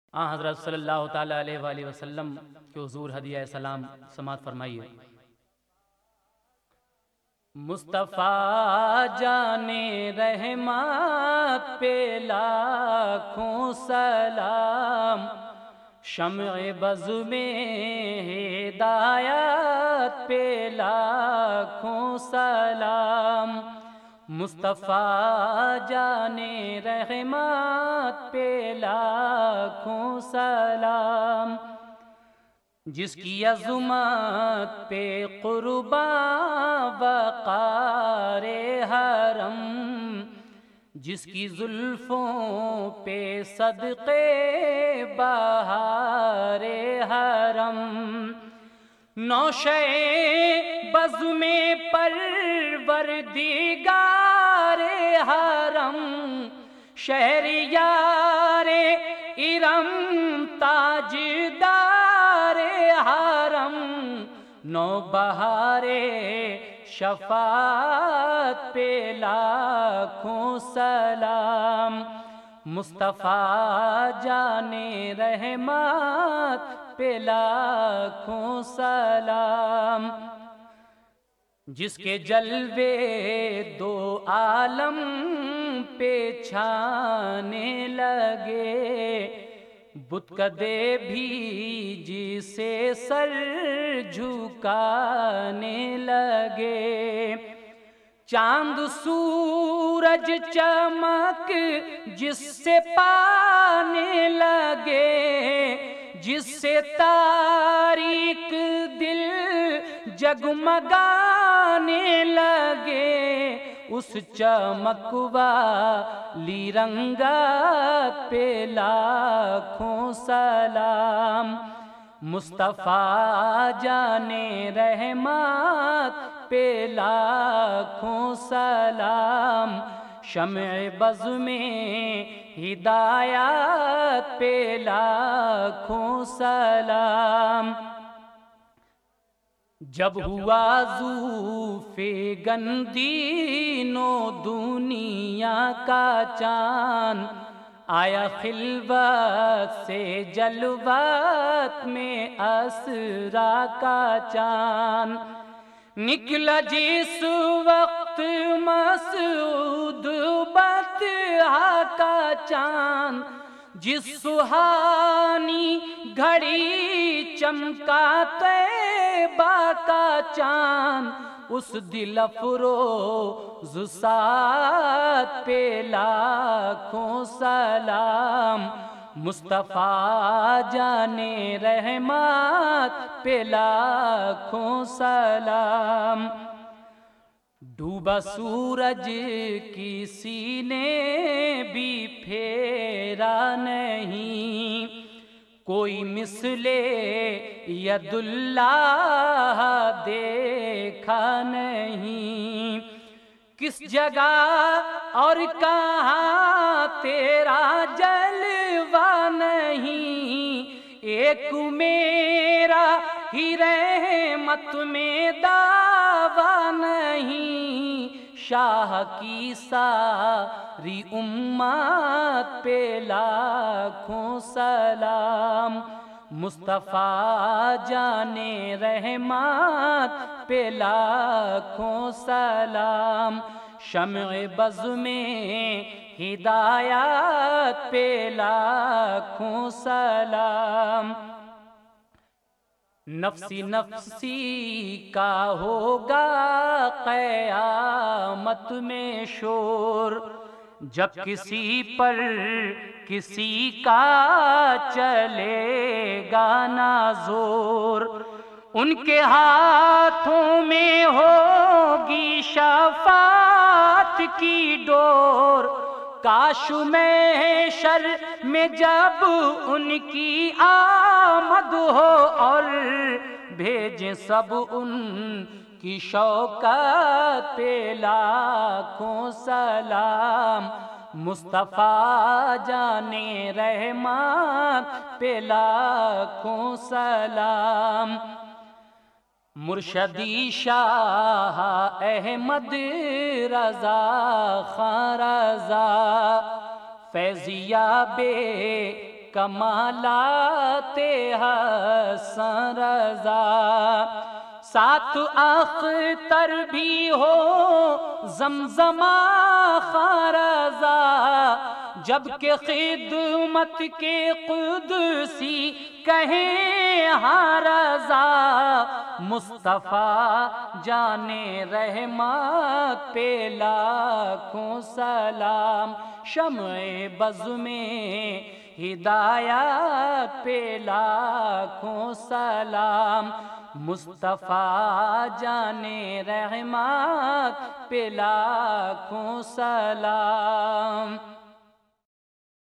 حضرت صلی اللہ تعالی علیہ وآلہ وسلم کے حضور ہدیہ سلام سماعت فرمائیے۔ مصطفیٰ جان رحمت پہ لاکھوں سلام، شمع بز میں ہدایت پہ لاکھوں سلام، مصطفیٰ جان رحمت پہ لاکھوں سلام، جس کی عظمت پہ قرباں وقار حرم، جس کی زلفوں پہ صدقے بہار حرم، نوشے بز میں پروردگار حرم، شہریار ارم تاجدار حرم، نوبہار شفاعت پہ لاکھوں سلام، مصطفیٰ جان رحمت پہ لاکھوں سلام، جس کے جلوے دو عالم پہ چھانے لگے، بت کدے بھی جسے سر جھکانے لگے، چاند سورج چمک جس سے پانے لگے، جس سے تاریک دل جگمگانے لگے، اس چمک والی رنگت پہ لاکھوں سلام، مصطفیٰ جان رحمت پہ لاکھوں سلام، شمع بز میں ہدایت پہ لاکھوں سلام، جب ہوا ذوفگن دینوں دنیا کا چاند، آیا خلوت سے جلوت میں اسرا کا چاند، نکلا جس وقت مسعود بطحا کا چاند، جس سہانی گھڑی چمکا طیبہ کا چاند، اس دل افروز ساعت پہ لاکھوں سلام، مصطفیٰ جان رحمت پہ لاکھوں سلام، ڈوبا سورج کسی نے بھی پھیرا نہیں، کوئی مثل ید اللہ دیکھا نہیں، کس جگہ اور کہاں تیرا جلوہ نہیں، ایک میرا ہی رحمت میں دعویٰ نہیں، شاہ کی ساری امت پہ لاکھوں سلام، مصطفیٰ جان رحمت پہ لاکھوں سلام، شمع بز میں ہدایت پہ لاکھوں سلام، نفسی نفسی کا ہوگا قیامت میں شور، جب کسی پر کسی کا چلے گا نہ زور، ان کے ہاتھوں میں ہوگی شفاعت کی ڈور، کاش محشر میں جب ان کی آمد ہو اور بھیجیں سب ان کی شوکت پہ لاکھوں سلام، مصطفیٰ جان رحمت پہ لاکھوں سلام، مرشدی شاہ احمد رضا خان رضا، فیضیاب کمالات حسن رضا، ساتھ اختر بھی ہو زمزمہ خارضا، جبکہ خدمت کے قدسی کہیں ہاں رضا، مصطفیٰ جان رحمت پہ لاکھوں سلام، شمع بز میں ہدایت پہ لاکھوں سلام، مصطفیٰ جان رحمت پہ لاکھوں سلام۔